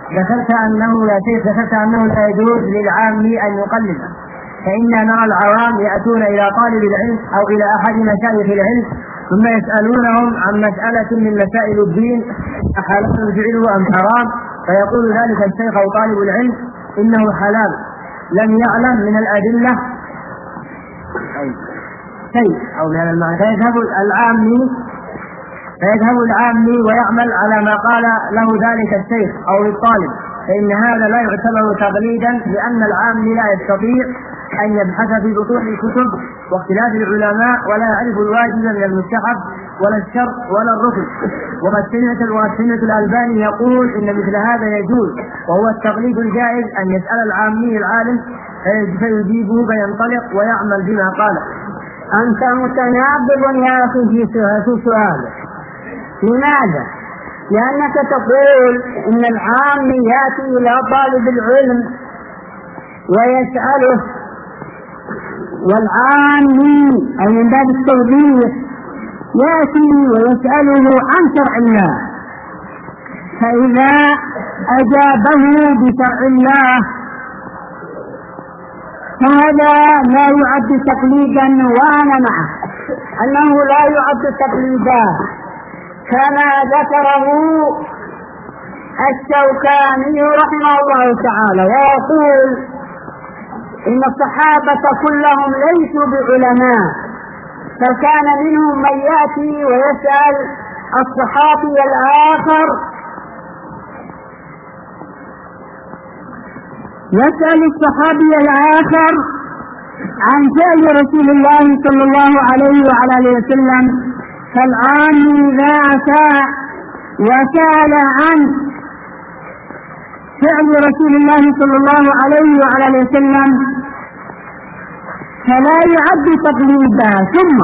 ذكرت أنه يا شيخ لا يجوز للعام أن يقلد، فإنا نرى العوام يأتون إلى طالب العلم أو إلى أحد مشايخ العلم ثم يسألونهم عن مسألة من مسائل الدين أحلال فعله أم حرام، فيقول ذلك الشيخ أو طالب العلم إنه حلال، لم يعلم من الأدلة شيء أو من المعنى، فيذهب العامي ويعمل على ما قال له ذلك الشيخ أو الطالب، فإن هذا لا يعتبر تقليدا، لأن العامي لا يستطيع أن يبحث في بطون الكتب واختلاف العلماء ولا يعرف الواجب من المستحب ولا الشرط ولا الركن. والسنة الألباني يقول إن مثل هذا يجوز، وهو التقليد الجائز أن يسأل العامي العالم فيجيبه فينطلق ويعمل بما قال. أنت متناقض يا أخي في سؤالك. لماذا؟ لأنك تقول إن العامي يأتي إلى طالب العلم ويسأله، والعامي أي من باب التوضيح يأتي ويسأله عن شرع الله، فإذا أجابه بشرع الله فهذا لا يعد تقليدا، وأنا معه أنه لا يعد تقليدا كما ذكره الشوكاني رحمه الله تعالى، ويقول إن الصحابة كلهم ليسوا بعلماء، فكان منهم من يأتي ويسأل الصحابي الآخر، عن فعل رسول الله صلى الله عليه وعلى آله وسلم، فالعامي إذا أتى وسأل عن فعل رسول الله صلى الله عليه وعلى آله وسلم فلا يعد تقليدا. ثم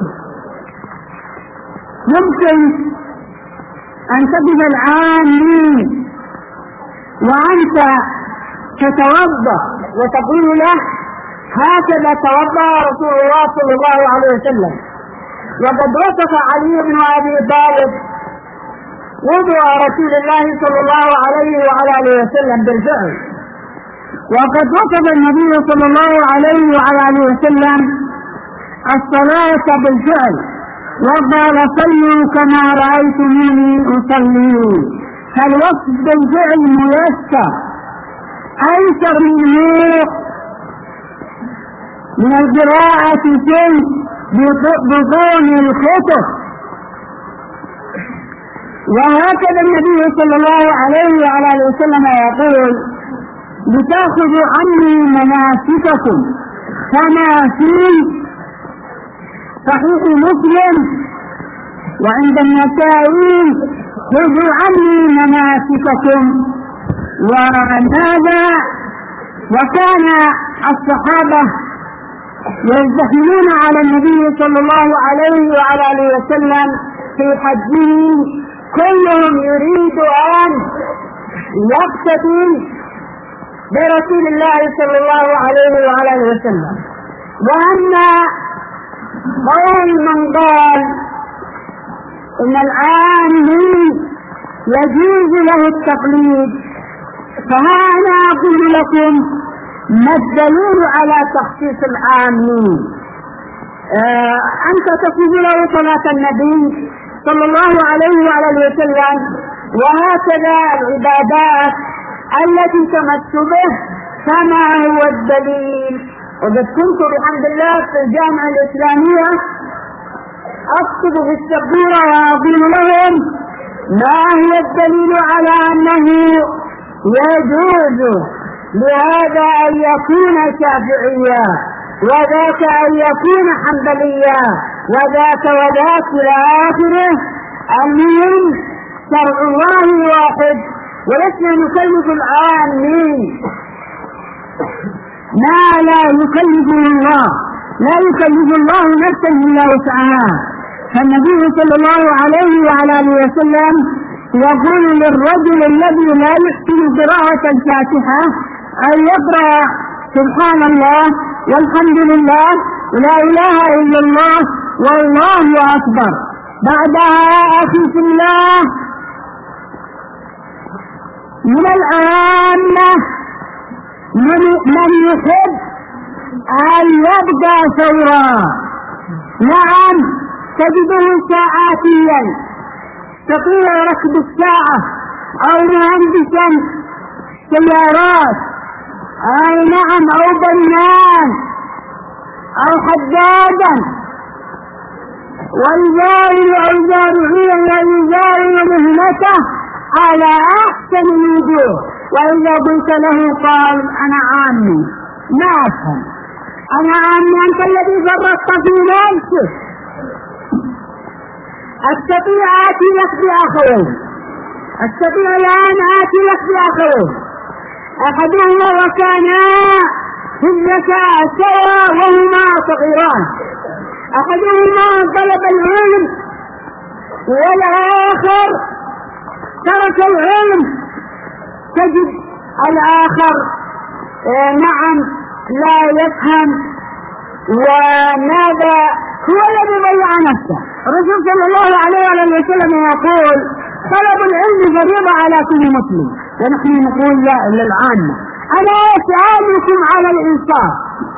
يمكن أن تجد العامي وأنت تتوضأ وتقول له هكذا توضأ رسول الله صلى الله عليه وسلم، وقد وصف علي بن أبي طالب وضوء رسول الله صلى الله عليه وعلى آله وسلم بالفعل، وقد وصف النبي صلى الله عليه وعلى آله وسلم الصلاة بالفعل، وقال صلوا كما رأيتموني أصلي. فالوصف بالفعل ميسر أيسر من القراءة بطون الخطب. وهكذا النبي صلى الله عليه وعلى آله وسلم يقول لتأخذوا عني مناسككم، كما في صحيح مسلم وعند النسائي خذوا عني مناسككم. وهذا وكان الصحابة يزدحمون على النبي صلى الله عليه وعلى آله وسلم في حجه، كلهم يريد أن يقتدي برسول الله صلى الله عليه وعلى آله وسلم. وأما قول من قال إن العامي يجوز له التقليد، فهذا أقول لكم ما الدليل على تخصيص العامي؟ أنت تصف له صلاة النبي صلى الله عليه وعلى آله وسلم، وهكذا العبادات التي تمس به، فما هو الدليل؟ وقد كنت بحمد الله في الجامعة الإسلامية أكتب في السبورة وأقول لهم ما هو الدليل على أنه يجوز لهذا أن يكون شافعيا وذاك أن يكون حنبليا وذاك إلى آخره. المهم شرع الله واحد، ولسنا نكلف العامي ما لا يكلفه الله، لا يكلف الله نفسا إلا وسعها. فالنبي صلى الله عليه وعلى آله وسلم يقول للرجل الذي لا يحسن قراءة الفاتحة أن يقرأ سبحان الله والحمد لله ولا إله إلا الله والله أكبر. بعدها أخي في الله من العامة من يحب أن يبقى ثورا. نعم، تجده ساعاتيا يستطيع ركب الساعة، أو مهندسا سيارات، أي نعم، أو بنان، أو حدادا، ويزاول أو زارعيا ويزاول مهنته على أحسن الوجوه. وإذا قلت له قال أنا عامي، ما أفهم، أنا عامي، أنت الذي فرطت في نفسك. أستطيع آتي لك بأخوين، أستطيع الآن آتي لك بأخوين، أحدهما وكانا في الذكاء سوا وهما صغيران، أحدهما طلب العلم والآخر ترك العلم. تجد الآخر نعم لا يفهم، وماذا هو الذي ضيع نفسه. الرسول صلى الله عليه وسلم يقول طلب العلم فريضة على كل مسلم، ونحن نقول لا للعامة. أنا أسألكم على الإنصاف،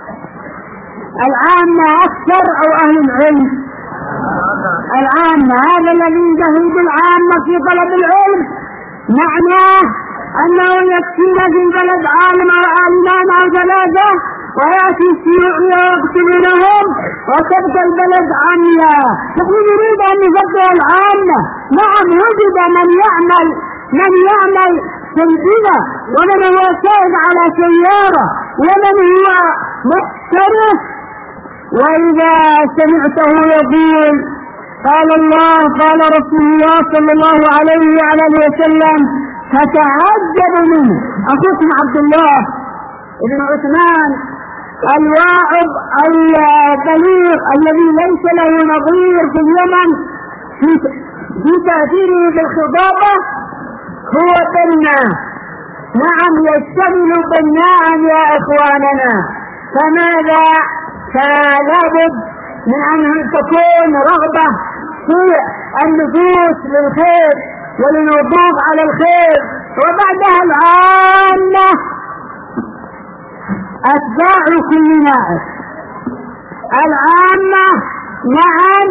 العامة أكثر أو أهل العلم؟ العامة. هذا الذي يجهد العامة في طلب العلم معناه أنه يكفينا في البلد عالم أو عالمان أو ثلاثة، ويأتي الشيوع ويقتلونهم وتبقى البلد عامية. نحن نريد أن نفضل العامة. نعم، وجد من يعمل سيدنا، ومن هو سائد على سيارة، ومن هو محترف، وإذا سمعته يقول قال الله قال رسول الله صلى الله عليه وسلم فتعجب منه. أخوكم عبد الله بن عثمان الواعظ البليغ الذي ليس له نظير في اليمن في تأثيره بالخطابة هو بناء. نعم، يشتغل بناء يا إخواننا. فماذا؟ فلا بد من أن تكون رغبة في النفوس للخير وللوقوف على الخير، وبعدها العامة أتباع كل نائب. العامة نعم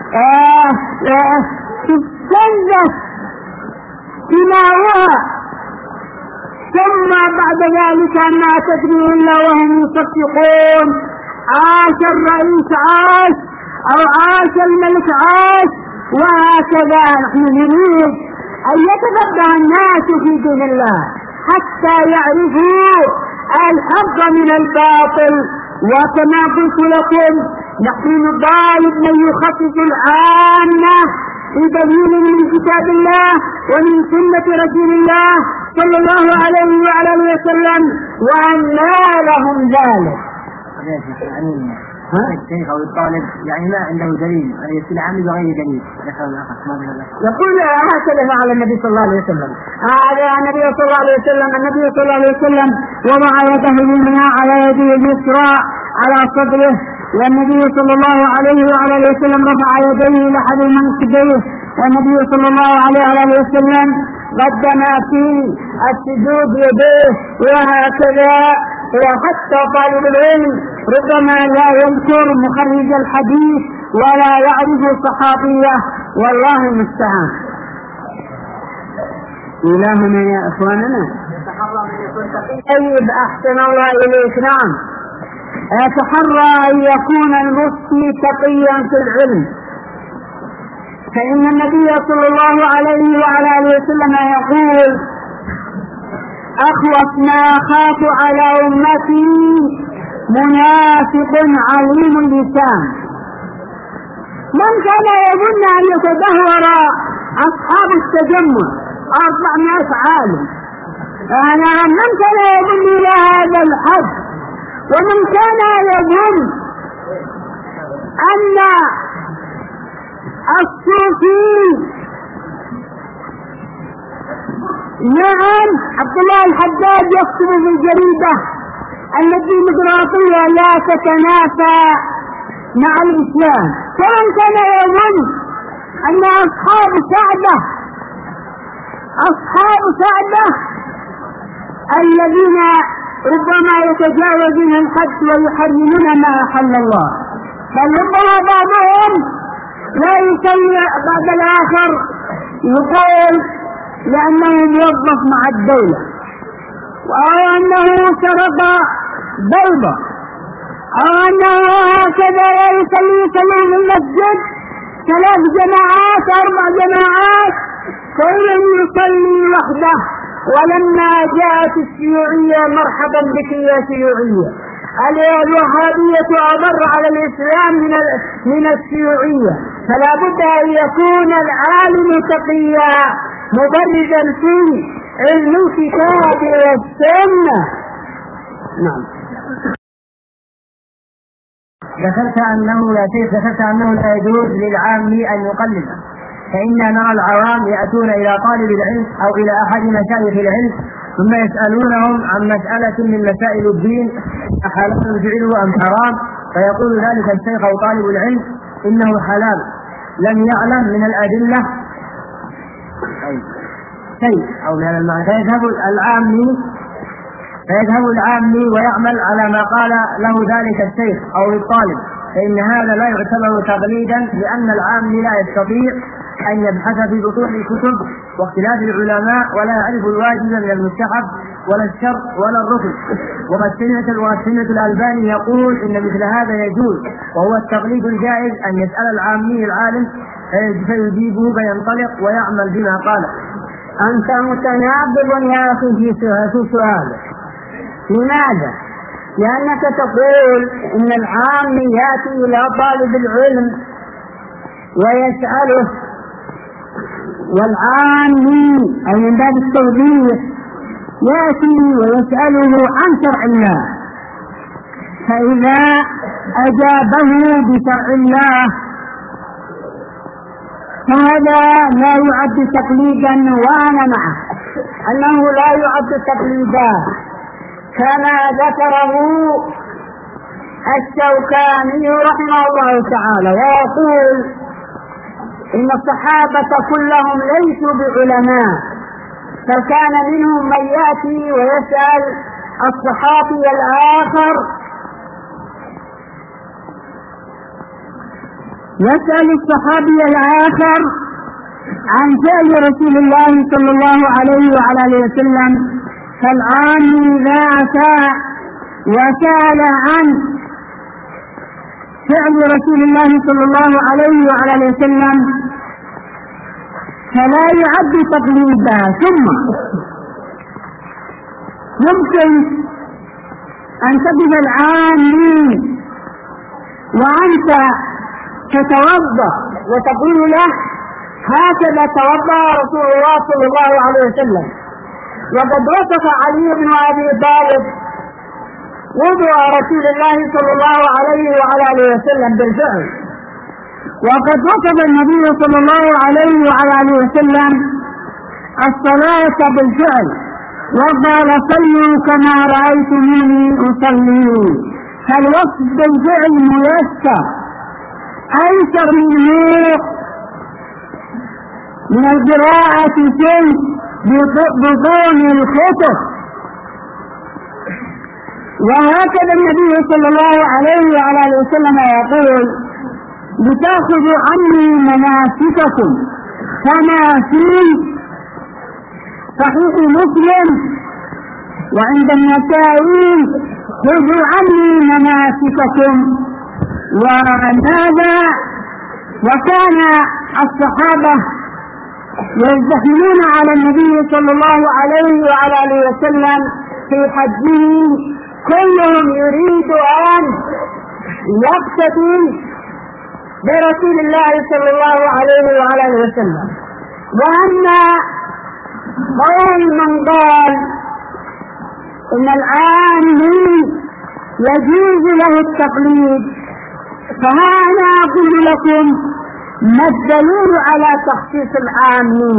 تستنزف دماؤها، ثم بعد ذلك ما تدري إلا وهم يصفقون عاش الرئيس عاش، أو عاش الملك عاش، وهكذا. نحن نريد أن يتفقه الناس في دين الله حتى يعرفوا الحق من الباطل. وكما قلت لكم نحن نطالب من يخصص العامة بدليل من كتاب الله ومن سنة رسول الله صلى الله عليه وسلم، وأنى لهم ذلك. الشيخ أو الطالب يعني ما عنده دليل، يعني يصير عامل بغير دليل. يقول هكذا فعل النبي صلى الله عليه وسلم. النبي صلى الله عليه وسلم وضع يده اليمنى على يده اليسرى على صدره، والنبي صلى الله عليه وسلم رفع يديه لحد منكبيه، والنبي صلى الله عليه وسلم قدم في السجود يديه، وهكذا. وحتى طالب العلم ربما لا يذكر مخرج الحديث ولا يعرف صحابيه، والله المستعان. إلهنا يا إخواننا. طيب، أحسن الله إليك. نعم، يتحرى أن يكون المفتي تقيا في العلم، فإن النبي صلى الله عليه وسلم يقول أخوف ما أخاف على أمتي منافق عليم اللسان. من كان يظن أن يتدهور أصحاب التجمع 400 عالم، من كان يظن إلى هذا الحد، ومن كان يظن أن الصوفي نعم عبد الله الحداد يكتب في الجريدة التي ديمقراطية لا تتنافى مع الإسلام، فمن كان يظن أن أصحاب سعدة الذين ربما يتجاوزون الحد ويحرمون ما أحل الله، بل ربما بعضهم لا يسوي بعد الآخر، يقول لأنه موظف مع الدولة أو أنه سرق بيضة أو أنه هكذا لا يصلي في المسجد 3 جماعات 4 جماعات، كل يصلي وحده. ولما جاءت الشيوعية مرحبا بك يا شيوعية، الوهابية أضر على الإسلام من الشيوعية، فلا بد أن يكون العالم تقيا مبرزا في علم الكتاب والسنة. نعم. ذكرت أنه لا يجوز للعام أن يقلد، فإننا نرى العوام يأتون إلى طالب العلم أو إلى أحد مشايخ العلم ثم يسألونهم عن مسألة من مسائل الدين أحلال فعله أم حرام، فيقول ذلك الشيخ أو طالب العلم إنه حلال، لم يعلم من الأدلة شيء أو من المعنى، فيذهب العامي ويعمل على ما قال له ذلك الشيخ أو الطالب، فإن هذا لا يعتبر تقليدا، لأن العامي لا يستطيع أن يبحث في بطون الكتب واختلاف العلماء ولا يعرف الواجب من المستحب ولا الشرط ولا الركن. ومسنة الألباني يقول إن مثل هذا يجوز، وهو التقليد الجائز أن يسأل العامي العالم فيجيبه فينطلق ويعمل بما قال. أنت متناقض يا أخي في سؤالك. لماذا؟ لأنك تقول إن العامي يأتي إلى طالب العلم ويسأله، والعامي أي من باب التوضيح يأتي ويسأله عن شرع الله، فإذا أجابه بشرع الله فهذا لا يعد تقليدا، وأنا معه أنه لا يعد تقليدا كما ذكره الشوكاني رحمه الله تعالى، ويقول إن الصحابة كلهم ليسوا بعلماء، فكان منهم من يأتي ويسأل الصحابي الآخر، يسأل الصحابي الآخر عن فعل رسول الله صلى الله عليه وعلى آله وسلم، فالعامي إذا أتى وسأل عن فعل رسول الله صلى الله عليه وعلى آله وسلم فلا يعد تقليدا. ثم يمكن أن تجد العامي وأنت تتوضأ وتقول له هكذا توضأ رسول الله صلى الله عليه وسلم، وقد وصف علي بن أبي طالب وضوء رسول الله صلى الله عليه وعلى آله وسلم بالفعل، وقد وصف النبي صلى الله عليه وعلى آله وسلم الصلاة بالفعل، وقال صلوا كما رأيتموني أصلي. فالوصف بالفعل ميسر أيسر من القراءة في بطون الكتب. وهكذا النبي صلى الله عليه وعلى آله وسلم يقول لتأخذوا عني مناسككم كما في صحيح مسلم وعند النسائي خذوا عني مناسككم. وهذا وكان الصحابة يزدحمون على النبي صلى الله عليه وعلى آله وسلم في حجه، كلهم يريد أن يقتدي برسول الله صلى الله عليه وعلى آله وسلم. وأما قول من قال إن العامي يجوز له التقليد، فها أنا أقول لكم ما الدليل على تخصيص العامي.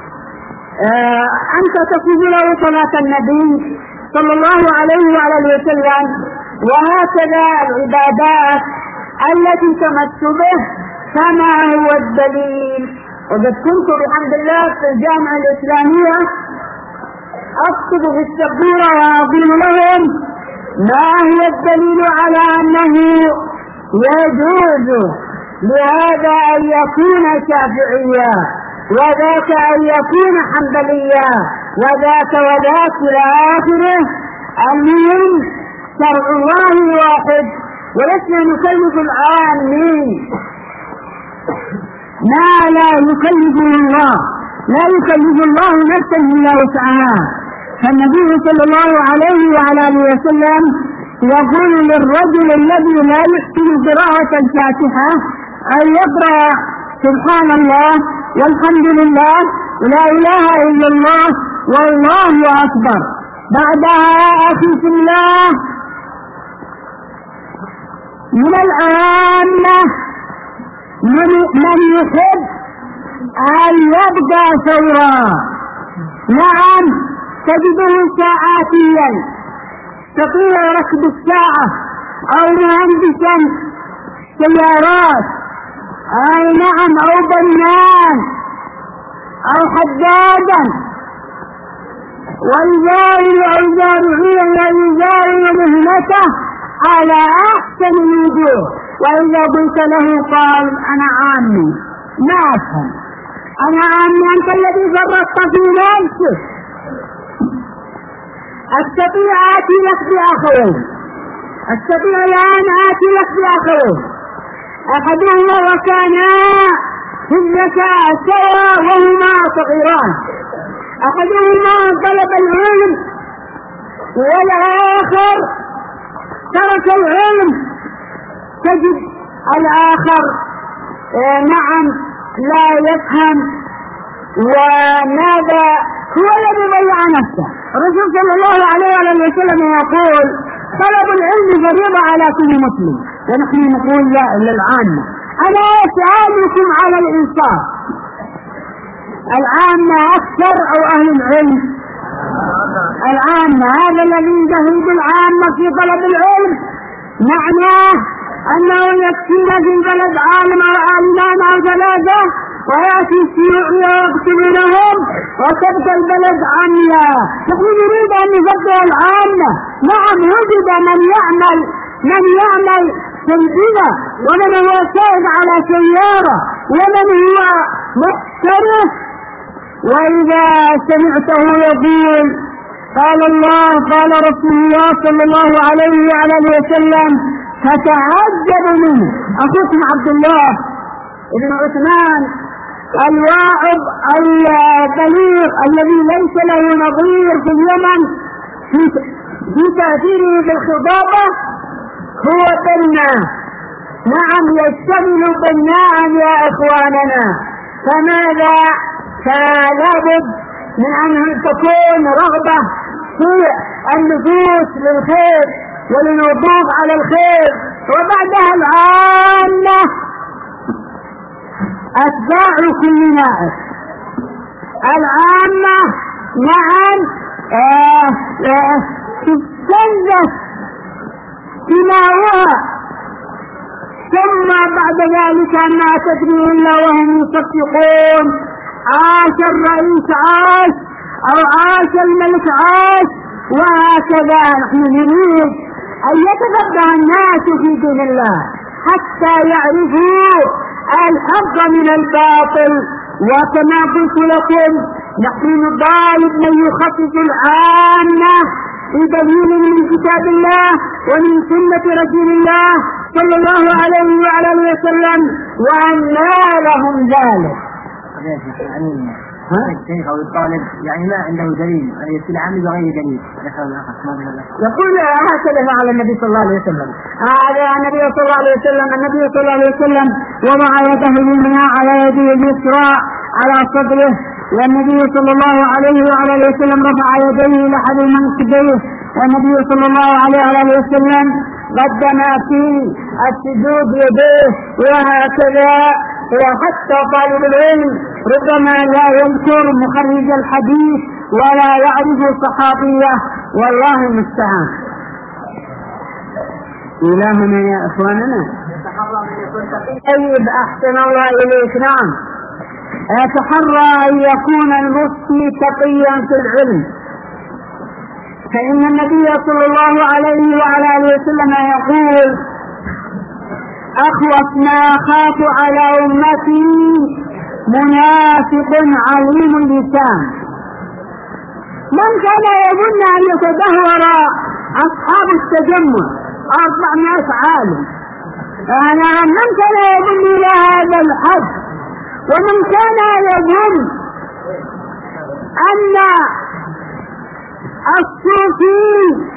أنت تصف له صلاة النبي صلى الله عليه وعلى آله وسلم، وهكذا العبادات التي تمس به، فما هو الدليل؟ وقد كنت بحمد الله في الجامعة الإسلامية أكتب في السبورة وأقول لهم ما هو الدليل على أنه يجوز لهذا أن يكون شافعيا وذاك أن يكون حنبليا وذاك إلى آخره. المهم شرع الله واحد ولسنا نكلف العامين ما لا يكلفه الله، لا يكلف الله نفسا إلا وسعها. فالنبي صلى الله عليه وعلى آله وسلم يقول للرجل الذي لا يحسن قراءة الفاتحة أن يقرأ سبحان الله والحمد لله ولا إله إلا الله والله أكبر. بعدها أخي في الله من العامة من يحب أن يبقى ثورا، نعم تجده ساعاتيا تطيع ركب الساعة أو مهندسا سيارات أي نعم أو بنان أو حدادا ويزارع مهنته على أحسن الوجوه. وإذا قلت له قال أنا عامي ما أفهم، أنا عامي أنت الذي فرطت في نفسك. أستطيع آتي لك بأخوين، أستطيع الآن آتي لك بأخوين أحدهما وكانا في الذكاء سوا وهما صغيران، أحدهما طلب العلم والآخر ترك العلم. تجد الآخر نعم لا يفهم، وماذا هو الذي ضيع نفسه. الرسول صلى الله عليه وسلم يقول طلب العلم فريضة على كل مسلم، ونحن نقول لا للعامة. أنا أسألكم على الإنصاف، العامة أكثر أو أهل العلم؟ العامة. هذا الذي يجهد العامة في طلب العلم معناه أنه يكفينا في البلد عالم أو عالمان أو ثلاثة ويأتي الشيوعي ويقتلونهم وتبقى البلد عامية. نحن نريد أن نفضل العامة. نعم وجد من يعمل في البناء ومن هو سائق على سيارة ومن هو محترف. وإذا سمعته يقول قال الله قال رسول الله صلى الله عليه وعلى آله وسلم فتعجب منه. أخوكم عبد الله بن عثمان الواعظ البليغ الذي ليس له نظير في اليمن في تأثيره بالخطابة هو بناء. نعم يشتغل بناء يا إخواننا. فماذا؟ فلا بد من أن تكون رغبة في النفوس للخير وللوقوف على الخير. وبعدها العامة أتباع كل نائب. العامة نعم تستنزف دماؤها ثم بعد ذلك ما تدري إلا وهم يصفقون عاش الرئيس عاش أو عاش الملك عاش. وهكذا نحن نريد أن يتفقه الناس في دين الله حتى يعرفوا الحق من الباطل. وكما قلت لكم نحن نطالب من يخصص العامة بدليل من كتاب الله ومن سنة رسول الله صلى الله عليه وعلى آله وسلم وأنى لهم ذلك. الشيخ أو الطالب يعني ما عنده دليل أن يستلعب بغير دليل. يقول هكذا فعل النبي صلى الله عليه وسلم. هذا النبي صلى الله عليه وسلم وضع يده اليمنى على يده اليسرى على صدره، والنبي صلى الله عليه وعلى آله وسلم رفع يديه لحد منكبيه، والنبي صلى الله عليه وعلى آله وسلم قدم في السجود يديه وهكذا. وحتى طالب العلم ربما لا يذكر مخرج الحديث ولا يعرف صحابيه، والله المستعان. إلهنا يا إخواننا. طيب أحسن الله إليك. نعم يتحرى أن يكون المفتي تقيا في العلم فإن النبي صلى الله عليه وعلى آله وسلم يقول: أخوف ما أخاف على أمتي منافق عليم اللسان. من كان يظن أن يتدهور أصحاب التجمع 400 عالم، من كان يظن إلى هذا الحد، ومن كان يظن أن الصوفي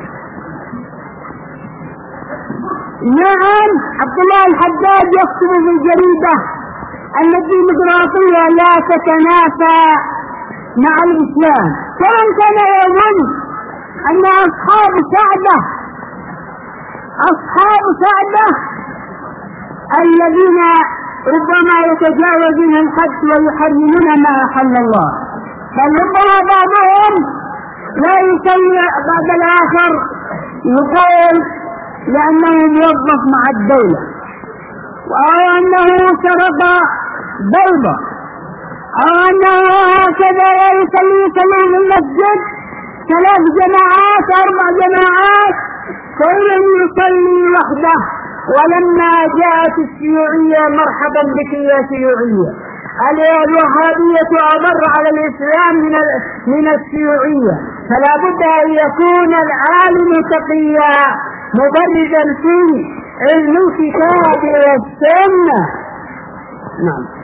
نعم عبد الله الحداد يكتب في الجريدة أن الديمقراطية لا تتنافى مع الإسلام، كمن كان يظن أن أصحاب سعدة الذين ربما يتجاوزون الحد ويحرمون ما أحل الله، بل ربما بعضهم لا يسمع بعد الآخر يقول لأنه موظف مع الدولة، أو أنه سرق بيضة، أو أنه هكذا يصلي في المسجد 3 جماعات 4 جماعات، فلم يصلي وحده. ولما جاءت الشيوعية مرحبا بك يا شيوعية، الوهابية أضر على الإسلام من الشيوعية، فلا بد أن يكون العالم تقيا مبرزا في علم الكتاب والسنة. نعم.